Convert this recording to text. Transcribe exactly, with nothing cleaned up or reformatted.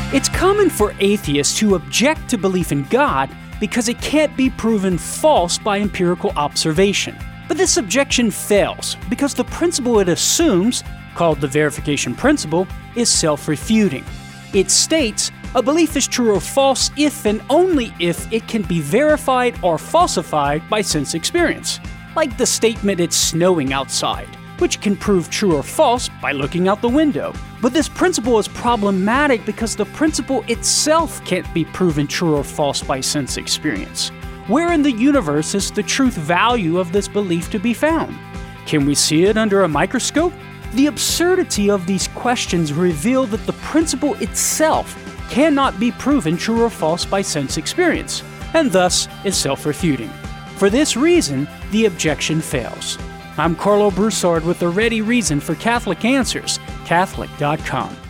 It's common for atheists to object to belief in God because it can't be proven false by empirical observation. But this objection fails because the principle it assumes, called the verification principle, is self-refuting. It states a belief is true or false if and only if it can be verified or falsified by sense experience, like the statement it's snowing outside, which can prove true or false by looking out the window. But this principle is problematic because the principle itself can't be proven true or false by sense experience. Where in the universe is the truth value of this belief to be found? Can we see it under a microscope? The absurdity of these questions reveal that the principle itself cannot be proven true or false by sense experience, and thus is self-refuting. For this reason, the objection fails. I'm Carlo Broussard with the ready reason for Catholic Answers, Catholic dot com.